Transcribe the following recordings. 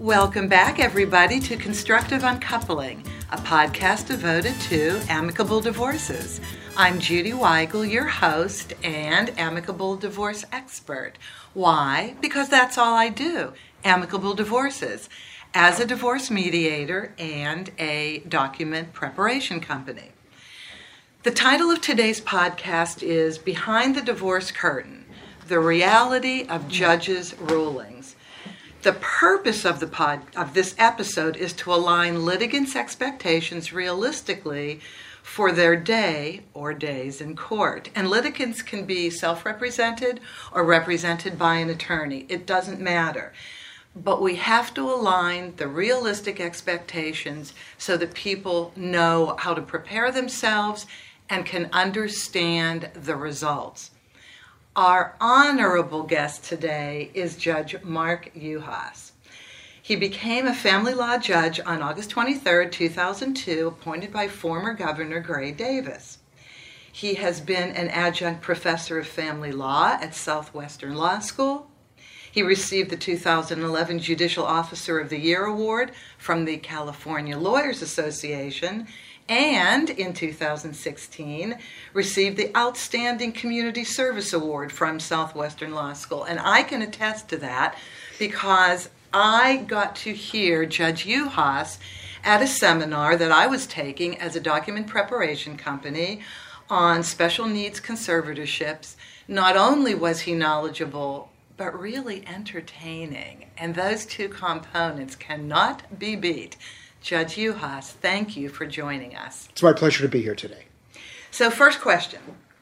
Welcome back, everybody, to Constructive Uncoupling, a podcast devoted to amicable divorces. I'm Judy Weigel, your host and amicable divorce expert. Why? Because that's all I do, amicable divorces, as a divorce mediator and a document preparation company. The title of today's podcast is Behind the Divorce Curtain, the Reality of Judges' Rulings. The purpose of this episode is to align litigants' expectations realistically for their day or days in court. And litigants can be self-represented or represented by an attorney. It doesn't matter. But we have to align the realistic expectations so that people know how to prepare themselves and can understand the results. Our honorable guest today is Judge Mark Uhas. He became a family law judge on August 23, 2002, appointed by former Governor Gray Davis. He has been an adjunct professor of family law at Southwestern Law School. He received the 2011 Judicial Officer of the Year Award from the California Lawyers Association, and in 2016 received the Outstanding Community Service Award from Southwestern Law School. And I can attest to that because I got to hear Judge Uhas at a seminar that I was taking as a document preparation company on special needs conservatorships. Not only was he knowledgeable, but really entertaining. And those two components cannot be beat. Judge Uhas, thank you for joining us. It's my pleasure to be here today. So first question,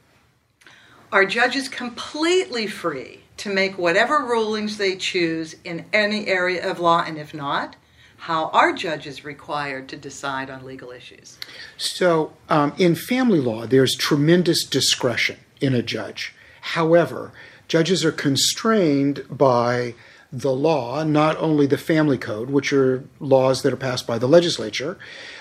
are judges completely free to make whatever rulings they choose in any area of law? And if not, how are judges required to decide on legal issues? So in family law, there's tremendous discretion in a judge. However, judges are constrained by the law, not only the family code, which are laws that are passed by the legislature,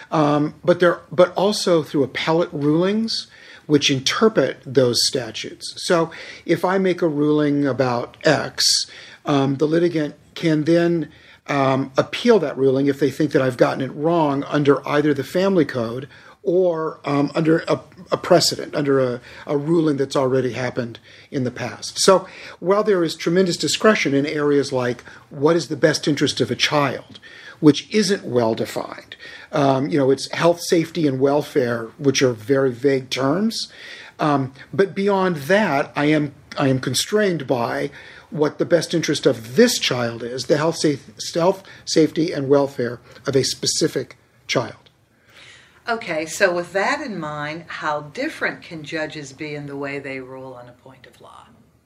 but also through appellate rulings, which interpret those statutes. So if I make a ruling about X, the litigant can then appeal that ruling if they think that I've gotten it wrong under either the family code or under a precedent, under a ruling that's already happened in the past. So while there is tremendous discretion in areas like what is the best interest of a child, which isn't well defined, it's health, safety, and welfare, which are very vague terms. But beyond that, I am constrained by what the best interest of this child is, the health, safety, and welfare of a specific child. Okay, so with that in mind, how different can judges be in the way they rule on a point of law?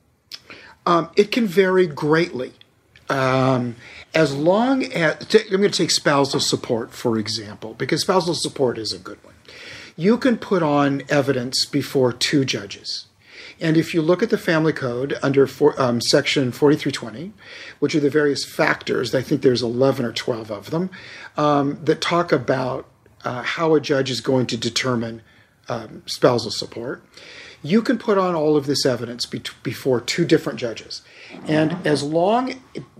It can vary greatly. As long as, I'm going to take spousal support, for example, because spousal support is a good one. You can put on evidence before two judges. And if you look at the family code under section 4320, which are the various factors, I think there's 11 or 12 of them, that talk about how a judge is going to determine spousal support, you can put on all of this evidence before two different judges. And as long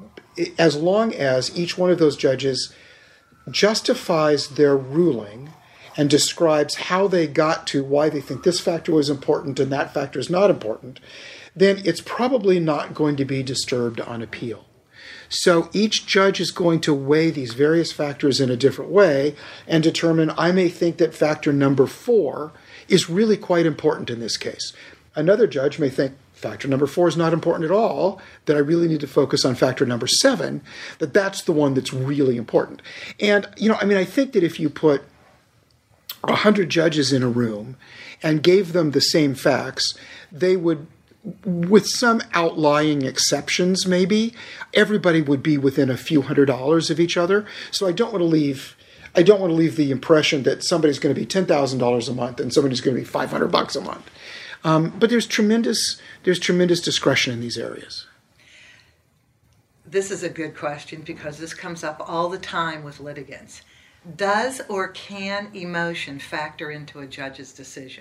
as each one of those judges justifies their ruling and describes how they got to why they think this factor was important and that factor is not important, then it's probably not going to be disturbed on appeal. So each judge is going to weigh these various factors in a different way and determine, I may think that factor number 4 is really quite important in this case. Another judge may think factor number 4 is not important at all, that I really need to focus on factor number 7, that's the one that's really important. And, I think that if you put 100 judges in a room and gave them the same facts, they would, with some outlying exceptions maybe, everybody would be within a few $100s of each other. So I don't want to leave the impression that somebody's going to be $10,000 a month and somebody's going to be $500 a month. But there's tremendous discretion in these areas. This is a good question because this comes up all the time with litigants. Does or can emotion factor into a judge's decision?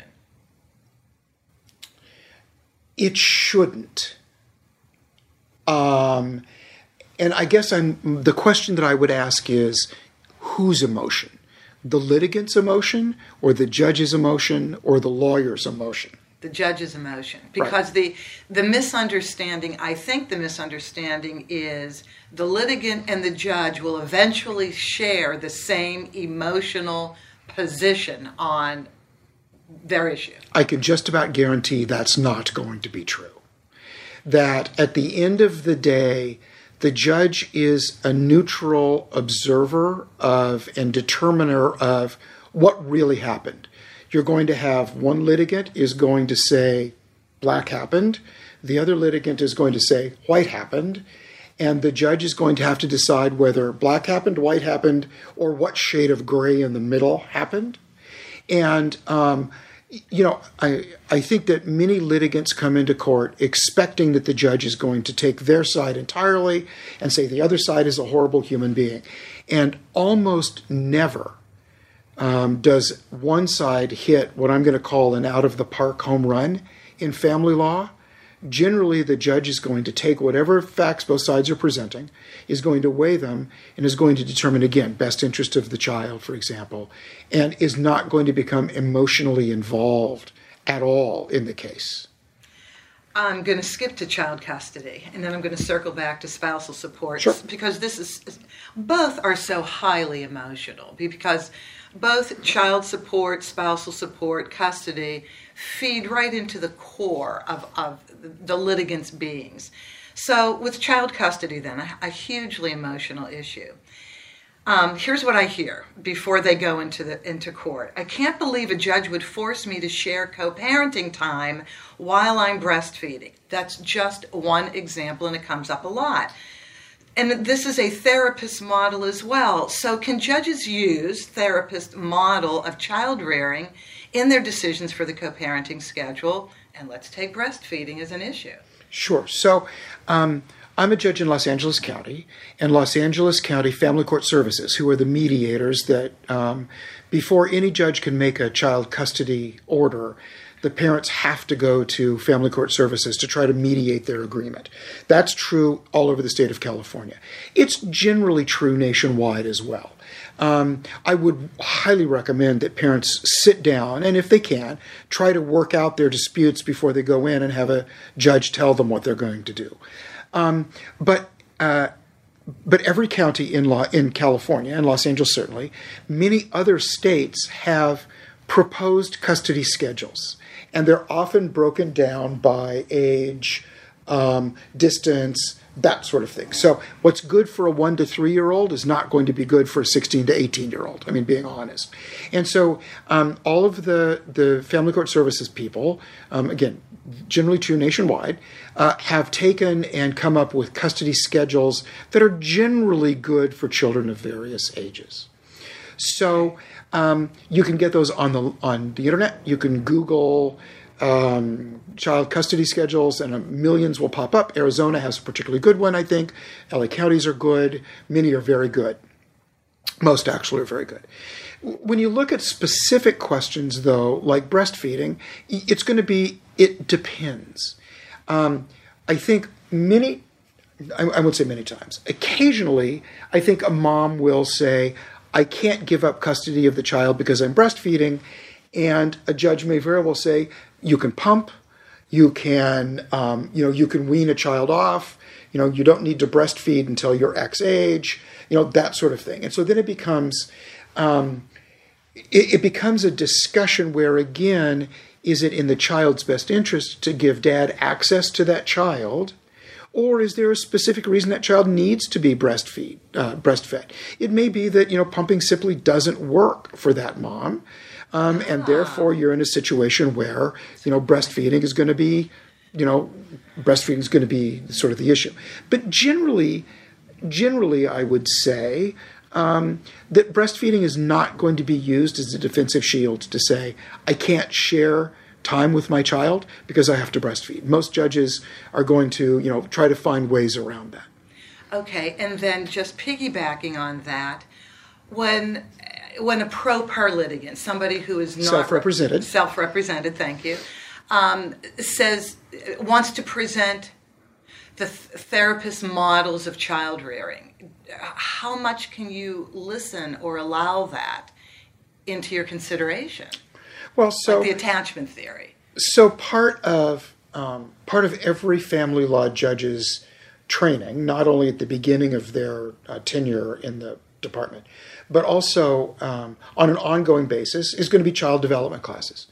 It shouldn't. And I guess the question that I would ask is, whose emotion? The litigant's emotion, or the judge's emotion, or the lawyer's emotion? The judge's emotion. Because the misunderstanding, I think the misunderstanding is the litigant and the judge will eventually share the same emotional position on their issue. I can just about guarantee that's not going to be true. That at the end of the day, the judge is a neutral observer of and determiner of what really happened. You're going to have one litigant is going to say black happened, the other litigant is going to say white happened, and the judge is going to have to decide whether black happened, white happened, or what shade of gray in the middle happened. And I think that many litigants come into court expecting that the judge is going to take their side entirely and say the other side is a horrible human being. And almost never does one side hit what I'm going to call an out-of-the-park home run in family law. Generally, the judge is going to take whatever facts both sides are presenting, is going to weigh them, and is going to determine, again, best interest of the child, for example, and is not going to become emotionally involved at all in the case. I'm going to skip to child custody, and then I'm going to circle back to spousal support. Sure. Because both are so highly emotional, because both child support, spousal support, custody feed right into the core of the litigant's beings. So with child custody then, a hugely emotional issue. Here's what I hear before they go into court. I can't believe a judge would force me to share co-parenting time while I'm breastfeeding. That's just one example, and it comes up a lot. And this is a therapist model as well. So can judges use therapist model of child rearing in their decisions for the co-parenting schedule? And let's take breastfeeding as an issue. Sure. So I'm a judge in Los Angeles County, and Los Angeles County Family Court Services, who are the mediators that before any judge can make a child custody order, the parents have to go to Family Court Services to try to mediate their agreement. That's true all over the state of California. It's generally true nationwide as well. I would highly recommend that parents sit down and, if they can, try to work out their disputes before they go in and have a judge tell them what they're going to do. But every county in California, and Los Angeles certainly, many other states have proposed custody schedules. And they're often broken down by age, distance, that sort of thing. So what's good for a 1 to 3-year-old is not going to be good for a 16 to 18-year-old, I mean, being honest. And so all of the Family Court Services people, again, generally true nationwide, have taken and come up with custody schedules that are generally good for children of various ages. So you can get those on the internet. You can Google child custody schedules, and millions will pop up. Arizona has a particularly good one, I think. LA counties are good. Many are very good. Most actually are very good. When you look at specific questions, though, like breastfeeding, it's going to be, it depends. I think I won't say many times. Occasionally, I think a mom will say, I can't give up custody of the child because I'm breastfeeding, and a judge may very well say, you can pump, you can, you can wean a child off, you don't need to breastfeed until you're X age, that sort of thing. And so then it becomes, it becomes a discussion where, again, is it in the child's best interest to give dad access to that child? Or is there a specific reason that child needs to be breastfed? It may be that, pumping simply doesn't work for that mom. And therefore you're in a situation where, breastfeeding is going to be, sort of the issue. But generally I would say that breastfeeding is not going to be used as a defensive shield to say, I can't share time with my child because I have to breastfeed. Most judges are going to, try to find ways around that. Okay, and then just piggybacking on that, when a pro per litigant, somebody who is not self-represented, thank you, wants to present the therapist models of child rearing. How much can you listen or allow that into your consideration? Well, so like the attachment theory. So part of every family law judge's training, not only at the beginning of their tenure in the department, but also on an ongoing basis, is going to be child development classes.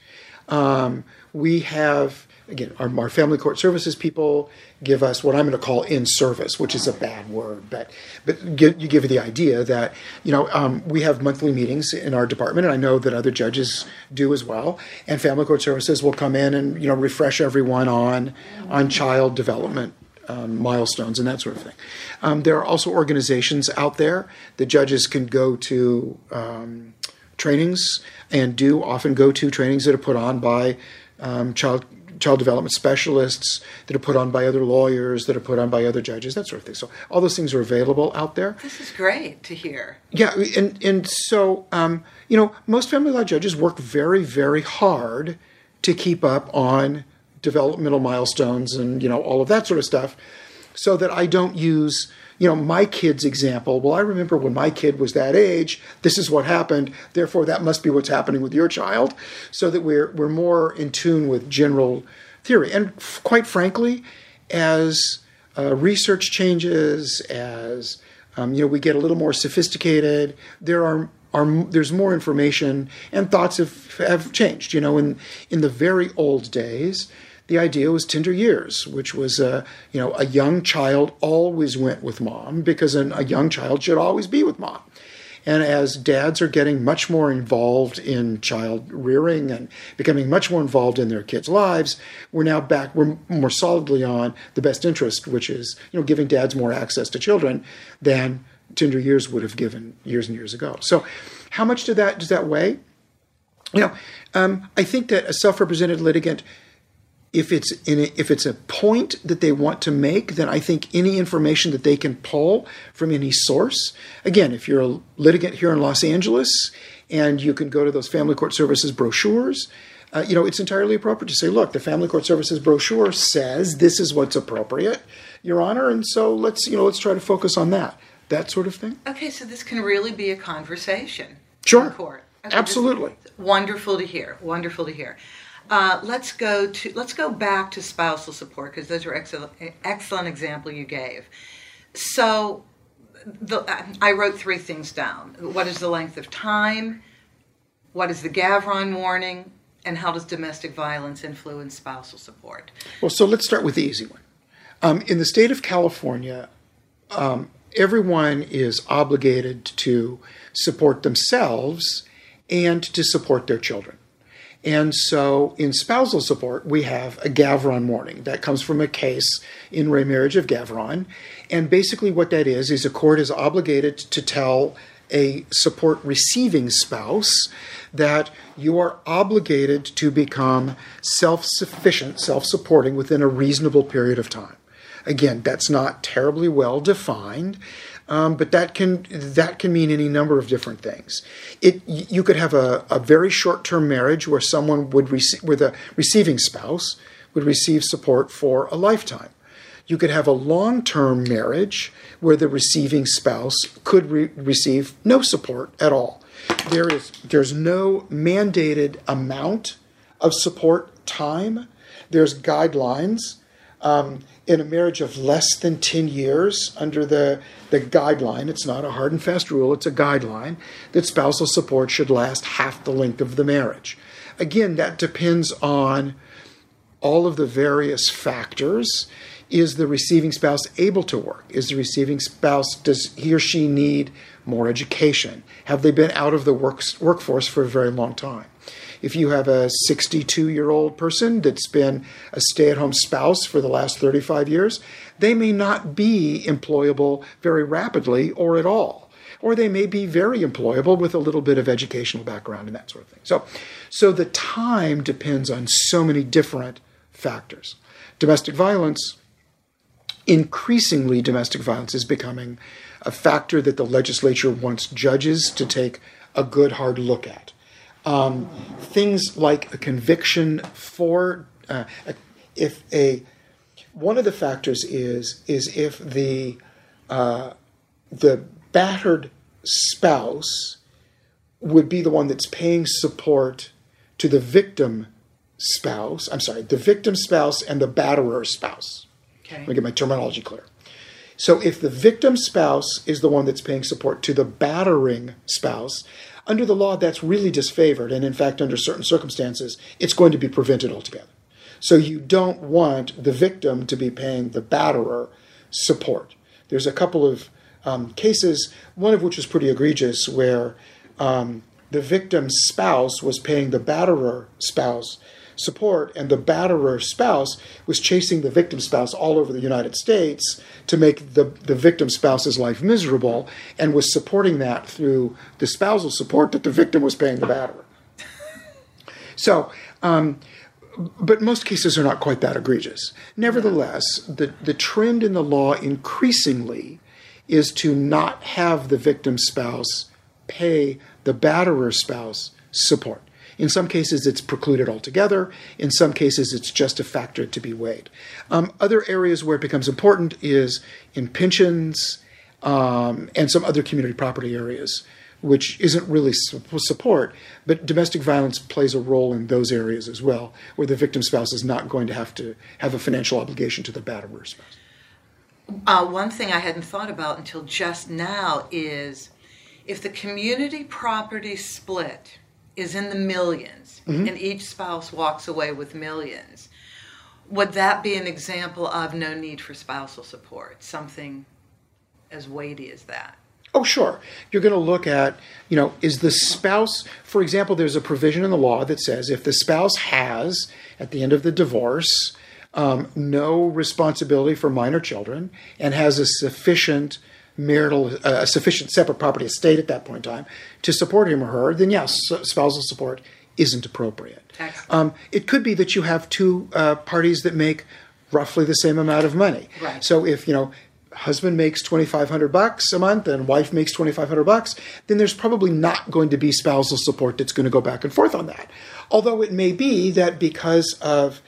We have, again, our family court services people give us what I'm going to call in-service, which is a bad word, but you give the idea that, we have monthly meetings in our department, and I know that other judges do as well, and family court services will come in and, refresh everyone on child development milestones and that sort of thing. There are also organizations out there that judges can go to trainings and do often go to trainings that are put on by child development specialists, that are put on by other lawyers, that are put on by other judges, that sort of thing. So all those things are available out there. This is great to hear. Yeah, and so, most family law judges work very, very hard to keep up on developmental milestones and, all of that sort of stuff, so that I don't use, my kid's example. Well, I remember when my kid was that age, this is what happened, therefore that must be what's happening with your child, so that we're more in tune with general theory. And quite frankly, as research changes, as we get a little more sophisticated, there's more information, and thoughts have changed. In the very old days, the idea was tender years, which was, a young child always went with mom because a young child should always be with mom. And as dads are getting much more involved in child rearing and becoming much more involved in their kids' lives, we're more solidly on the best interest, which is, giving dads more access to children than tender years would have given years and years ago. So how much does that weigh? I think that a self-represented litigant, if it's a point that they want to make, then I think any information that they can pull from any source. Again, if you're a litigant here in Los Angeles and you can go to those family court services brochures, it's entirely appropriate to say, look, the family court services brochure says this is what's appropriate, Your Honor, and so let's try to focus on that sort of thing. Okay, so this can really be a conversation. Sure. In court. Okay, absolutely. Wonderful to hear. Wonderful to hear. Let's go back to spousal support, because those were excellent example you gave. So I wrote 3 things down. What is the length of time? What is the Gavron warning? And how does domestic violence influence spousal support? Well, so let's start with the easy one. In the state of California, everyone is obligated to support themselves and to support their children. And so in spousal support, we have a Gavron warning. That comes from a case in re Marriage of Gavron. And basically what that is a court is obligated to tell a support receiving spouse that you are obligated to become self-sufficient, self-supporting within a reasonable period of time. Again, that's not terribly well defined. But that can mean any number of different things. You could have a very short-term marriage where someone where the receiving spouse would receive support for a lifetime. You could have a long-term marriage where the receiving spouse could receive no support at all. There's no mandated amount of support time. There's guidelines. In a marriage of less than 10 years, under the guideline, it's not a hard and fast rule, it's a guideline, that spousal support should last half the length of the marriage. Again, that depends on all of the various factors. Is the receiving spouse able to work? Is the receiving spouse, does he or she need more education? Have they been out of the workforce for a very long time? If you have a 62-year-old person that's been a stay-at-home spouse for the last 35 years, they may not be employable very rapidly or at all. Or they may be very employable with a little bit of educational background and that sort of thing. So the time depends on so many different factors. Increasingly domestic violence is becoming a factor that the legislature wants judges to take a good hard look at. Things like a conviction for if a one of the factors is if the battered spouse would be the one that's paying support to the victim spouse. I'm sorry, the victim spouse and the batterer spouse. Okay. Let me get my terminology clear. So if the victim spouse is the one that's paying support to the battering spouse, under the law, that's really disfavored. And in fact, under certain circumstances, it's going to be prevented altogether. So you don't want the victim to be paying the batterer support. There's a couple of cases, one of which was pretty egregious, where the victim's spouse was paying the batterer spouse support, and the batterer spouse was chasing the victim spouse all over the United States to make the victim spouse's life miserable, and was supporting that through the spousal support that the victim was paying the batterer. So, but most cases are not quite that egregious. Nevertheless, the trend in the law increasingly is to not have the victim spouse pay the batterer spouse support. In some cases, it's precluded altogether. In some cases, it's just a factor to be weighed. Other areas where it becomes important is in pensions and some other community property areas, which isn't really support, but domestic violence plays a role in those areas as well, where the victim spouse is not going to have a financial obligation to the batterer spouse. One thing I hadn't thought about until just now is if the community property split is in the millions, and each spouse walks away with millions, would that be an example of no need for spousal support, something as weighty as that? Oh, sure. You're going to look at, is the spouse, for example, there's a provision in the law that says if the spouse has, at the end of the divorce, no responsibility for minor children and has a sufficient separate property estate at that point in time to support him or her, then yes, spousal support isn't appropriate. It could be that you have two parties that make roughly the same amount of money. Right. So if, husband makes $2,500 a month and wife makes $2,500, then there's probably not going to be spousal support that's going to go back and forth on that. Although it may be that because of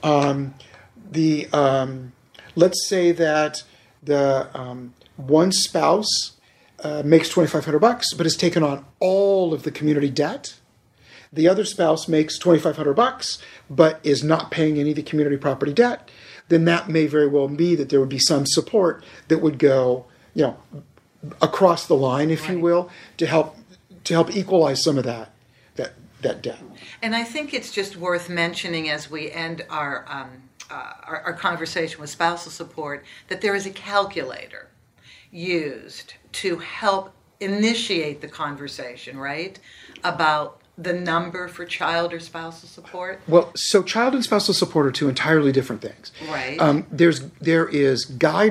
let's say that the one spouse makes $2,500 but has taken on all of the community debt. The other spouse makes $2,500 but is not paying any of the community property debt. Then that may very well be that there would be some support that would go, across the line, if you will, to help equalize some of that debt. And I think it's just worth mentioning as we end our conversation with spousal support that there is a calculator used to help initiate the conversation, right, about the number for child or spousal support? Well, so child and spousal support are two entirely different things. Right. There is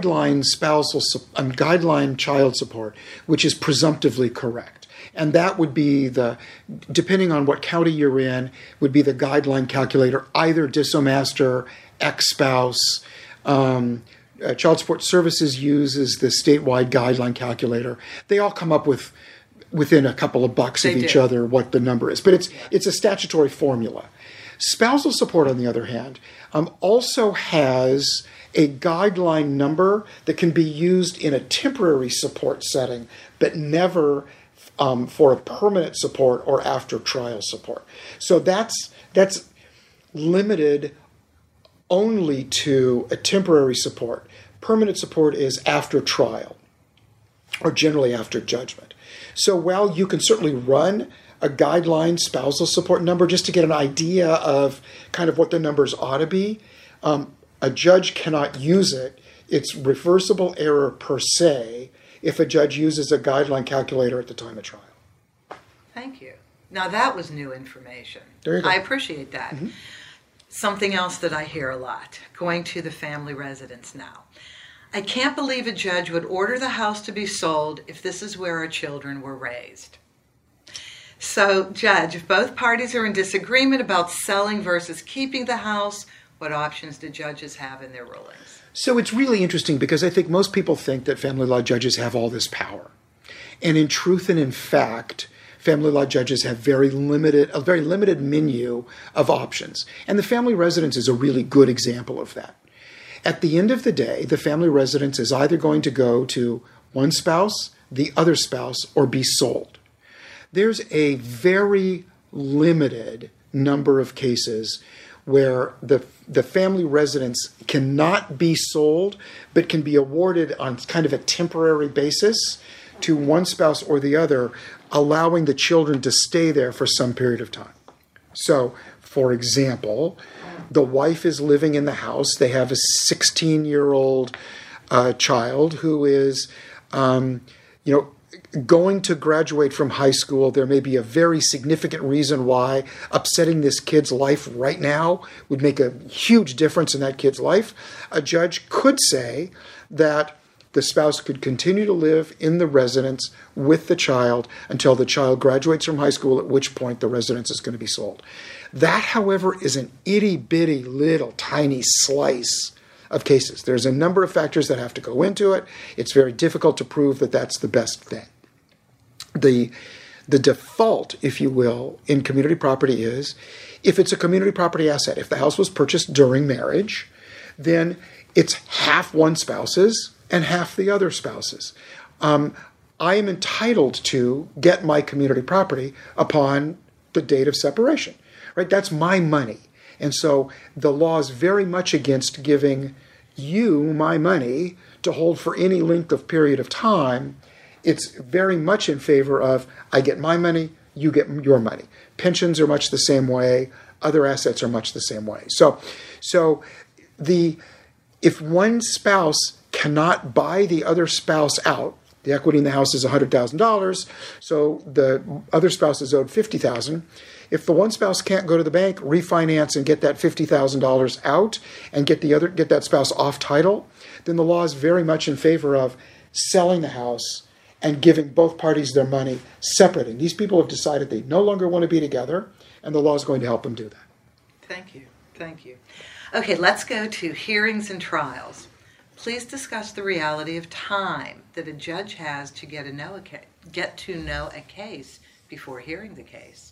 guideline child support, which is presumptively correct. And that would be depending on what county you're in, would be the guideline calculator, either DissoMaster, ex-spouse. Child Support Services uses the statewide guideline calculator. They all come up with within a couple of bucks of each other what the number is. But it's a statutory formula. Spousal support, on the other hand, also has a guideline number that can be used in a temporary support setting, but never for a permanent support or after trial support. So that's limited only to a temporary support. Permanent support is after trial, or generally after judgment. So while you can certainly run a guideline spousal support number just to get an idea of kind of what the numbers ought to be, a judge cannot use it. It's reversible error per se if a judge uses a guideline calculator at the time of trial. Thank you. Now that was new information. There you go. I appreciate that. Mm-hmm. Something else that I hear a lot, going to the family residence now. I can't believe a judge would order the house to be sold if this is where our children were raised. So, Judge, if both parties are in disagreement about selling versus keeping the house, what options do judges have in their rulings? So it's really interesting because I think most people think that family law judges have all this power. And in truth and in fact, family law judges have a very limited menu of options. And the family residence is a really good example of that. at the end of the day, the family residence is either going to go to one spouse, the other spouse, or be sold. There's a very limited number of cases where the family residence cannot be sold, but can be awarded on kind of a temporary basis to one spouse or the other, allowing the children to stay there for some period of time. So, for example, the wife is living in the house. They have a 16-year-old child who is, going to graduate from high school. There may be a very significant reason why upsetting this kid's life right now would make a huge difference in that kid's life. A judge could say that the spouse could continue to live in the residence with the child until the child graduates from high school, at which point the residence is going to be sold. That, however, is an itty-bitty little tiny slice of cases. There's a number of factors that have to go into it. It's very difficult to prove that that's the best thing. The default, if you will, in community property is, if it's a community property asset, if the house was purchased during marriage, then it's half one spouse's and half the other spouse's. I am entitled to get my community property upon the date of separation, right? That's my money. And so the law is very much against giving you my money to hold for any length of period of time. It's very much in favor of, I get my money, you get your money. Pensions are much the same way. Other assets are much the same way. So if one spouse cannot buy the other spouse out, the equity in the house is $100,000, so the other spouse is owed $50,000. If the one spouse can't go to the bank, refinance, and get that $50,000 out and get that spouse off title, then the law is very much in favor of selling the house and giving both parties their money, separating. These people have decided they no longer want to be together, and the law is going to help them do that. Thank you. Okay, let's go to hearings and trials. Please discuss the reality of time that a judge has to get to know a case before hearing the case.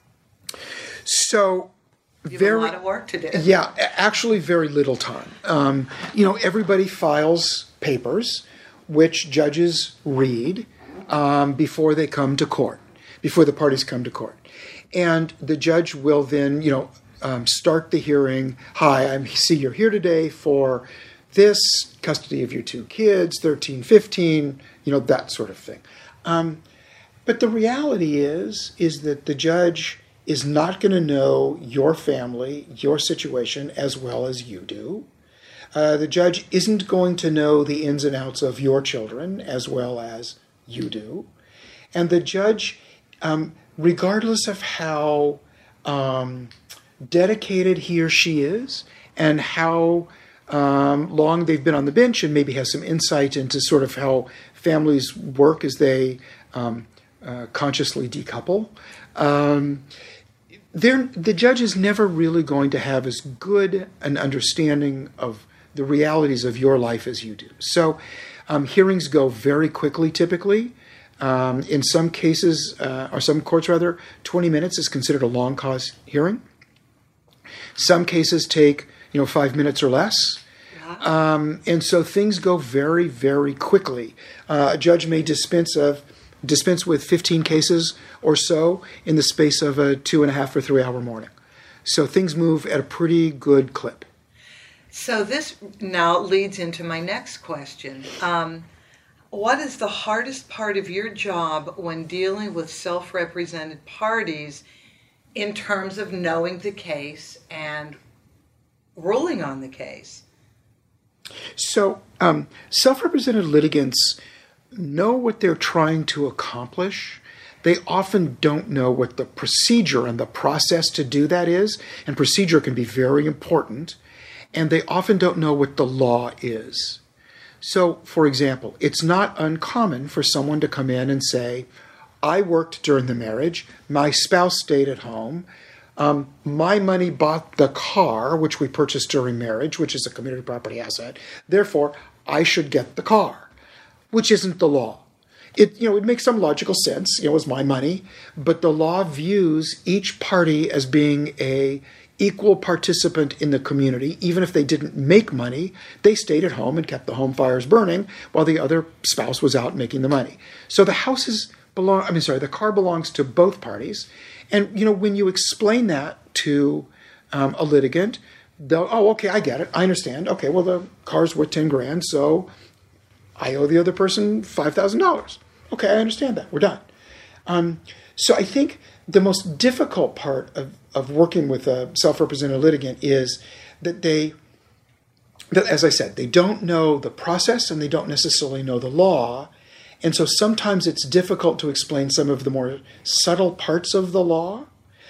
So, you have a lot of work to do. Yeah, actually very little time. Everybody files papers which judges read before they come to court, before the parties come to court. And the judge will then, start the hearing. Hi, I see you're here today for this, custody of your two kids, 13, 15, that sort of thing. But the reality is that the judge is not going to know your family, your situation, as well as you do. The judge isn't going to know the ins and outs of your children as well as you do. And the judge, regardless of how dedicated he or she is and how long they've been on the bench, and maybe has some insight into sort of how families work as they consciously decouple, the judge is never really going to have as good an understanding of the realities of your life as you do. So hearings go very quickly typically. In some cases, or some courts rather, 20 minutes is considered a long cause hearing. Some cases take 5 minutes or less. And so things go very, very quickly. A judge may dispense with 15 cases or so in the space of a 2.5 or 3 hour morning. So things move at a pretty good clip. So this now leads into my next question. What is the hardest part of your job when dealing with self-represented parties in terms of knowing the case and ruling on the case? So self-represented litigants know what they're trying to accomplish. They often don't know what the procedure and the process to do that is, and procedure can be very important, and they often don't know what the law is. So, for example, it's not uncommon for someone to come in and say, I worked during the marriage, my spouse stayed at home, my money bought the car, which we purchased during marriage, which is a community property asset, therefore I should get the car, which isn't the law. It makes some logical sense, it was my money, but the law views each party as being a equal participant in the community. Even if they didn't make money, they stayed at home and kept the home fires burning while the other spouse was out making the money. So the the car belongs to both parties. And, when you explain that to a litigant, they'll, oh, okay, I get it. I understand. Okay, well, the car's worth $10,000, so I owe the other person $5,000. Okay, I understand that. We're done. So I think the most difficult part of working with a self-represented litigant is that as I said, they don't know the process and they don't necessarily know the law. And so sometimes it's difficult to explain some of the more subtle parts of the law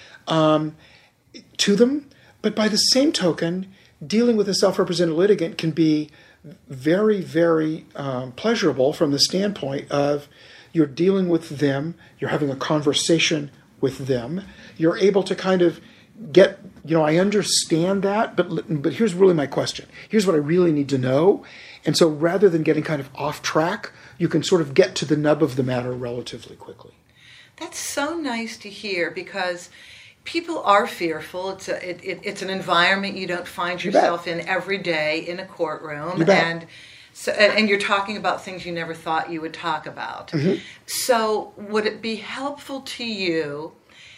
to them. But by the same token, dealing with a self-represented litigant can be very, very pleasurable from the standpoint of you're dealing with them, you're having a conversation with them, you're able to kind of get, I understand that, but here's really my question. Here's what I really need to know. And so rather than getting kind of off track, you can sort of get to the nub of the matter relatively quickly. That's so nice to hear, because people are fearful. It's an environment you don't find yourself in every day in a courtroom, and you're talking about things you never thought you would talk about. Mm-hmm. So would it be helpful to you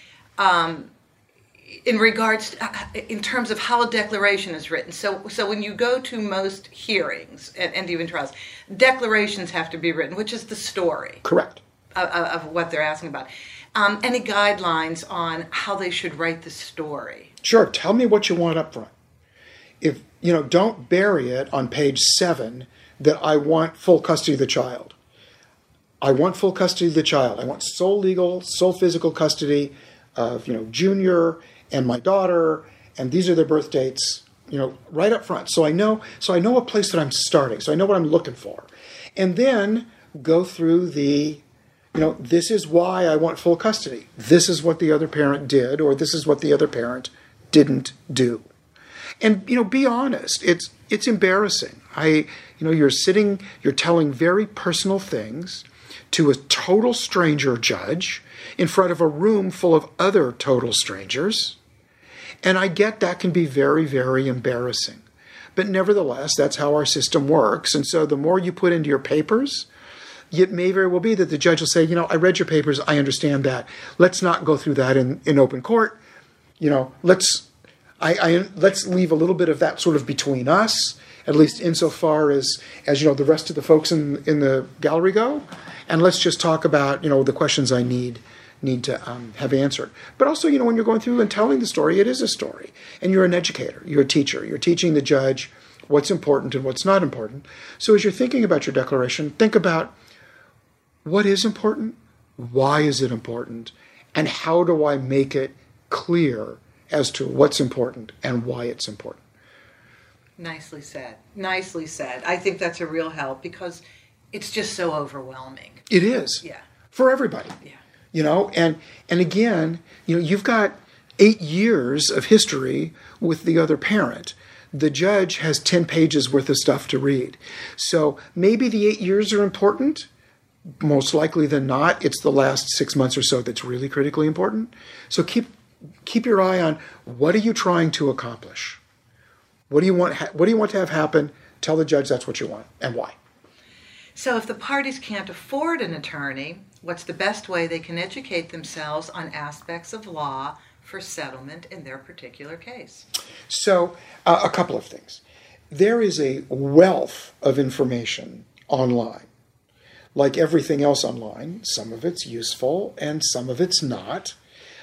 in regards in terms of how a declaration is written? So when you go to most hearings and even trials, declarations have to be written, which is the story. Correct. Of what they're asking about. Any guidelines on how they should write the story? Sure. Tell me what you want up front. If, don't bury it on page 7 that I want full custody of the child. I want full custody of the child. I want sole legal, sole physical custody of, Junior and my daughter, and these are their birth dates, right up front. So I know a place that I'm starting. So I know what I'm looking for. And then go through this is why I want full custody. This is what the other parent did, or this is what the other parent didn't do. And, be honest. It's embarrassing. You're telling very personal things to a total stranger judge in front of a room full of other total strangers. And I get that can be very, very embarrassing. But nevertheless, that's how our system works. And so the more you put into your papers, it may very well be that the judge will say, I read your papers, I understand that. Let's not go through that in open court. Let's leave a little bit of that sort of between us, at least insofar as the rest of the folks in the gallery go. And let's just talk about, the questions I need to have answered. But also, when you're going through and telling the story, it is a story. And you're an educator, you're a teacher, you're teaching the judge what's important and what's not important. So as you're thinking about your declaration, think about what is important, why is it important, and how do I make it clear as to what's important and why it's important. Nicely said. Nicely said. I think that's a real help, because it's just so overwhelming. It is. Yeah. For everybody. Yeah. And again, you've got 8 years of history with the other parent. The judge has 10 pages worth of stuff to read. So maybe the 8 years are important. Most likely than not, it's the last 6 months or so that's really critically important. So keep your eye on, what are you trying to accomplish? What do you want to have happen? Tell the judge that's what you want and why. So if the parties can't afford an attorney, what's the best way they can educate themselves on aspects of law for settlement in their particular case? So a couple of things. There is a wealth of information online. Like everything else online, some of it's useful and some of it's not.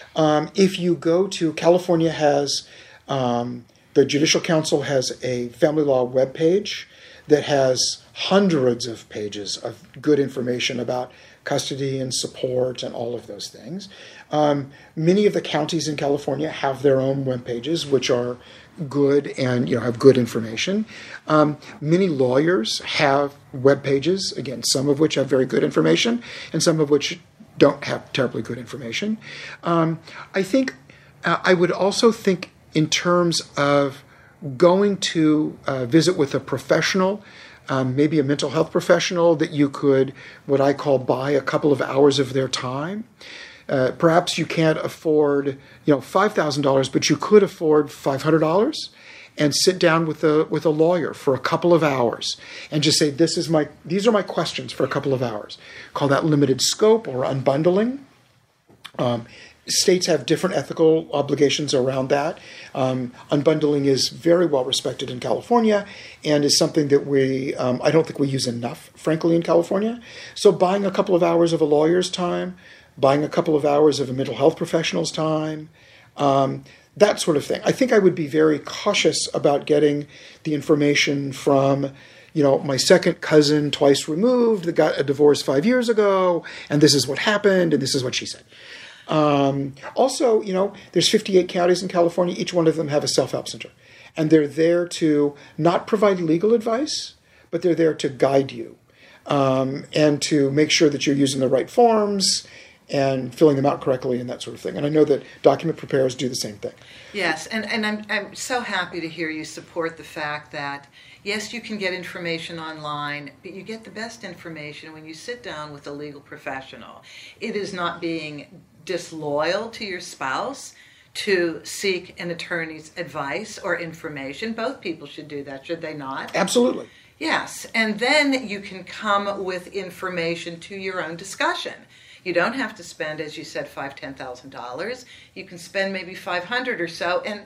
If you go to, California has, the Judicial Council has a family law webpage that has hundreds of pages of good information about custody and support and all of those things. Many of the counties in California have their own web pages, which are good and have good information. Many lawyers have web pages, again, some of which have very good information and some of which don't have terribly good information. I think I would also think in terms of going to visit with a professional, maybe a mental health professional that you could, what I call, buy a couple of hours of their time. Perhaps you can't afford, $5,000, but you could afford $500, and sit down with a lawyer for a couple of hours and just say, these are my questions for a couple of hours. Call that limited scope or unbundling. States have different ethical obligations around that. Unbundling is very well respected in California and is something that I don't think we use enough, frankly, in California. So buying a couple of hours of a lawyer's time, buying a couple of hours of a mental health professional's time, that sort of thing. I think I would be very cautious about getting the information from, my second cousin twice removed that got a divorce 5 years ago, and this is what happened, and this is what she said. Also, there's 58 counties in California. Each one of them have a self-help center. And they're there to not provide legal advice, but they're there to guide you and to make sure that you're using the right forms and filling them out correctly and that sort of thing. And I know that document preparers do the same thing. Yes, and I'm so happy to hear you support the fact that, yes, you can get information online, but you get the best information when you sit down with a legal professional. It is not being disloyal to your spouse to seek an attorney's advice or information. Both people should do that, should they not? Absolutely. Yes, and then you can come with information to your own discussion. You don't have to spend, as you said, $10,000. You can spend maybe $500 or so, and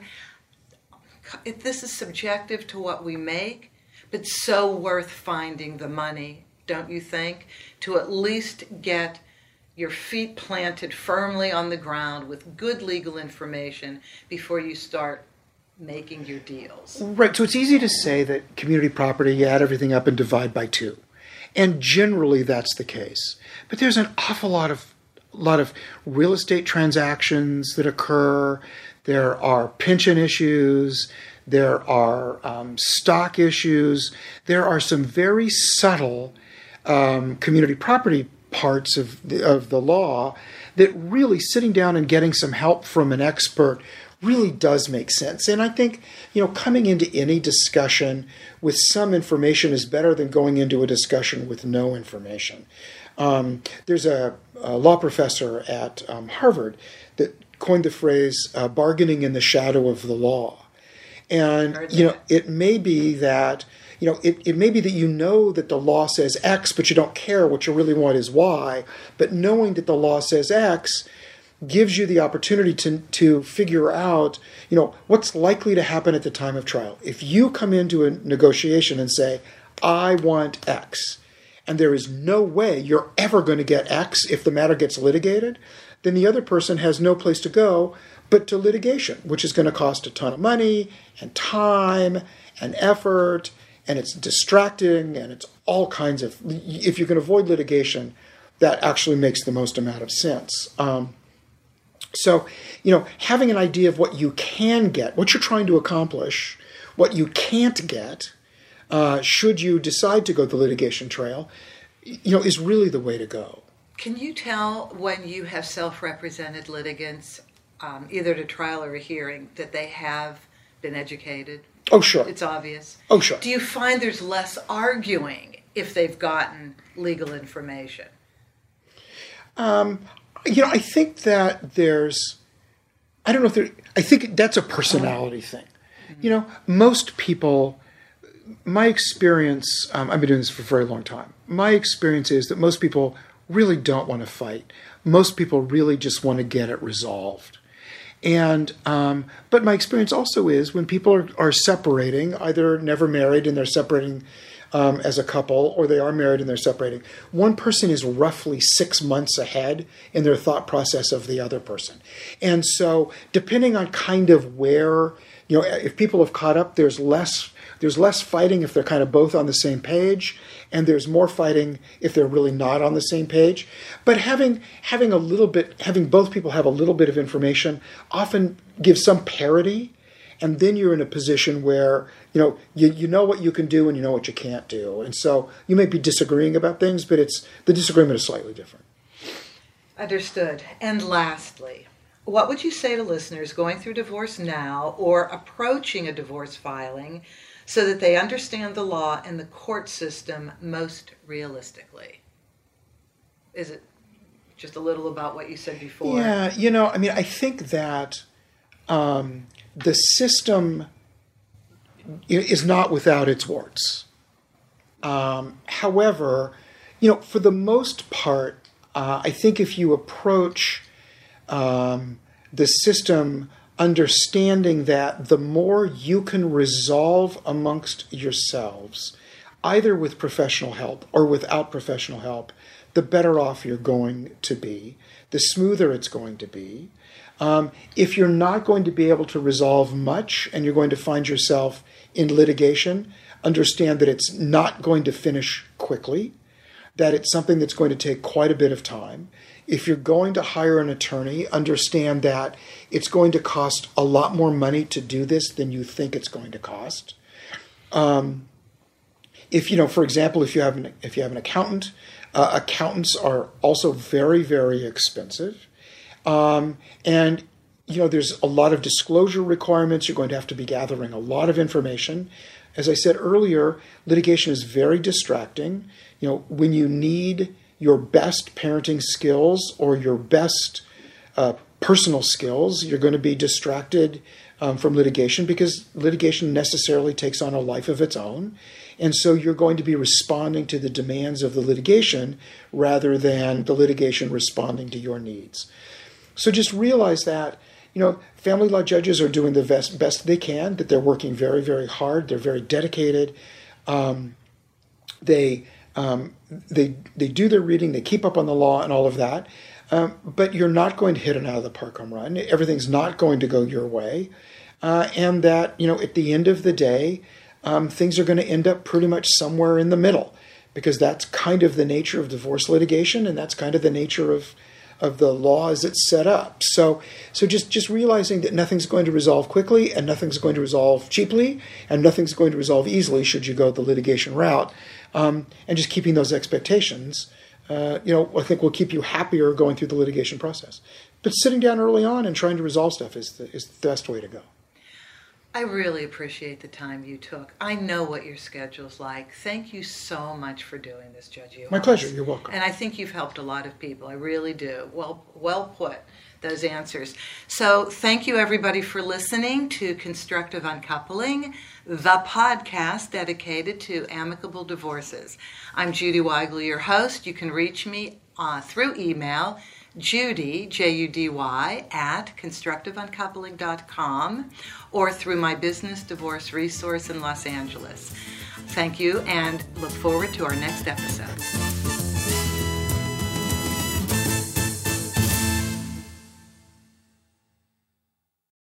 this is subjective to what we make, but so worth finding the money, don't you think, to at least get your feet planted firmly on the ground with good legal information before you start making your deals. Right, so it's easy to say that community property, you add everything up and divide by 2. And generally that's the case. But there's an awful lot of real estate transactions that occur. There are pension issues. There are stock issues. There are some very subtle community property parts of the law that really sitting down and getting some help from an expert really does make sense. And I think, coming into any discussion with some information is better than going into a discussion with no information. There's a law professor at Harvard that coined the phrase bargaining in the shadow of the law. And, it may be that, it may be that that the law says X, but you don't care. What you really want is Y. But knowing that the law says X gives you the opportunity to figure out, what's likely to happen at the time of trial. If you come into a negotiation and say, I want X, and there is no way you're ever going to get X if the matter gets litigated, then the other person has no place to go but to litigation, which is going to cost a ton of money and time and effort, and it's distracting, and it's all kinds of... If you can avoid litigation, that actually makes the most amount of sense. So, having an idea of what you can get, what you're trying to accomplish, what you can't get, should you decide to go the litigation trail, is really the way to go. Can you tell when you have self-represented litigants, either at a trial or a hearing, that they have been educated? Oh, sure. It's obvious. Oh, sure. Do you find there's less arguing if they've gotten legal information? I think that I think that's a personality thing. Most people, my experience, I've been doing this for a very long time. My experience is that most people really don't want to fight. Most people really just want to get it resolved. And, but my experience also is when people are separating, either never married and they're separating as a couple, or they are married and they're separating, one person is roughly 6 months ahead in their thought process of the other person. And so depending on kind of where, if people have caught up, there's less fighting if they're kind of both on the same page, and there's more fighting if they're really not on the same page. But having both people have a little bit of information often gives some parity, and then you're in a position where you know what you can do and you know what you can't do. And so you may be disagreeing about things, but the disagreement is slightly different. Understood. And lastly, what would you say to listeners going through divorce now or approaching a divorce filing so that they understand the law and the court system most realistically? Is it just a little about what you said before. Yeah, I think that the system is not without its warts. However, for the most part, I think if you approach the system understanding that the more you can resolve amongst yourselves, either with professional help or without professional help, the better off you're going to be, the smoother it's going to be. If you're not going to be able to resolve much and you're going to find yourself in litigation, understand that it's not going to finish quickly, that it's something that's going to take quite a bit of time. If you're going to hire an attorney, understand that it's going to cost a lot more money to do this than you think it's going to cost. For example, if you have an accountant, accountants are also very, very expensive. There's a lot of disclosure requirements. You're going to have to be gathering a lot of information. As I said earlier, litigation is very distracting. When you need your best parenting skills or your best personal skills, you're going to be distracted from litigation because litigation necessarily takes on a life of its own. And so you're going to be responding to the demands of the litigation rather than the litigation responding to your needs. So just realize that, family law judges are doing the best they can, that they're working very, very hard. They're very dedicated. They do their reading. They keep up on the law and all of that. But you're not going to hit an out of the park home run. Everything's not going to go your way. And that, at the end of the day, things are going to end up pretty much somewhere in the middle, because that's kind of the nature of divorce litigation, and that's kind of the nature of the law as it's set up. So just realizing that nothing's going to resolve quickly, and nothing's going to resolve cheaply, and nothing's going to resolve easily should you go the litigation route, and just keeping those expectations, I think will keep you happier going through the litigation process. But sitting down early on and trying to resolve stuff is the best way to go. I really appreciate the time you took. I know what your schedule's like. Thank you so much for doing this, Judge Uhas. My pleasure. You're welcome. And I think you've helped a lot of people. I really do. Well put, those answers. So thank you, everybody, for listening to Constructive Uncoupling, the podcast dedicated to amicable divorces. I'm Judy Weigel, your host. You can reach me through email, Judy, Judy, at constructiveuncoupling.com, or through my business divorce resource in Los Angeles. Thank you, and look forward to our next episode.